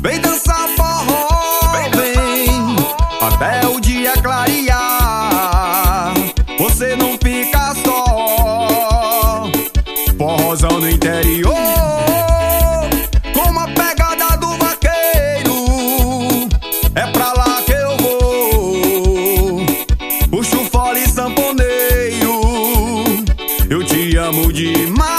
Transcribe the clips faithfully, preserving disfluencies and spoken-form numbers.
Vem dançar forró, vem até o dia clarear. Você não fica só, forrozão no interior, com a pegada do vaqueiro. É pra lá que eu vou, puxo fole e sanfoneiro. Eu te amo demais.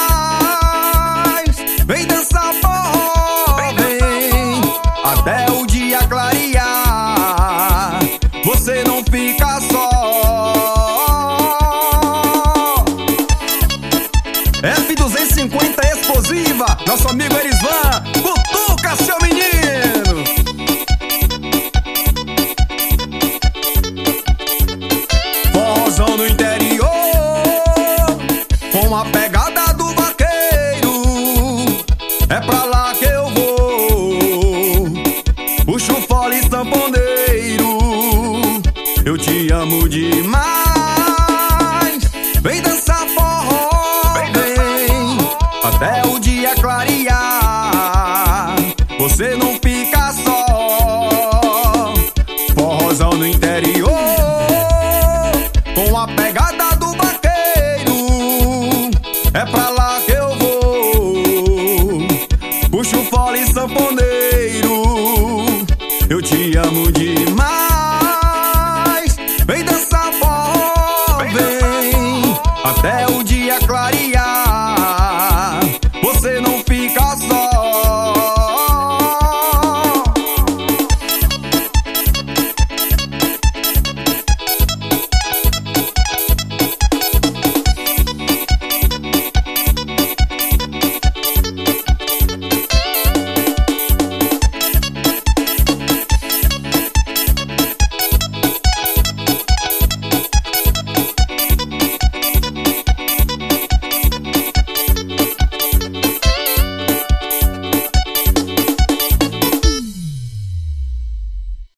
Vem dançar forró, vem até o dia clarear. Você não fica só. F duzentos e cinquenta explosiva, nosso amigo Erisvan, cutuca seu menino. Forrozão no interior, com a pegada do vaqueiro. É pra lá que eu vou, puxo fole e sanfoneiro. Eu te amo demais. Vem dançar forró, vem até o dia clarear. Você não fica só, forrozão no interior, com a pegada do vaqueiro. É pra lá que eu vou, puxo fole e sanfoneiro. Eu te amo demais.